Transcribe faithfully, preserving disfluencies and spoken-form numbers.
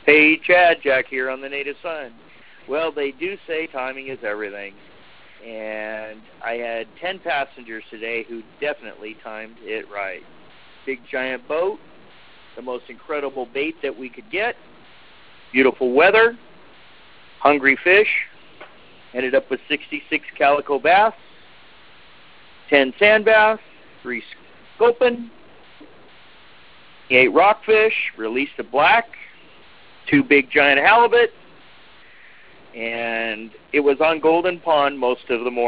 Hey, Chad, Jack here on the Native Son. Well, they do say timing is everything. And I had ten passengers today who definitely timed it right. Big giant boat, the most incredible bait that we could get, beautiful weather, hungry fish, ended up with sixty-six calico bass, ten sand bass, three sculpin, eight rockfish, released a black, two big giant halibut, and it was on Golden Pond most of the morning.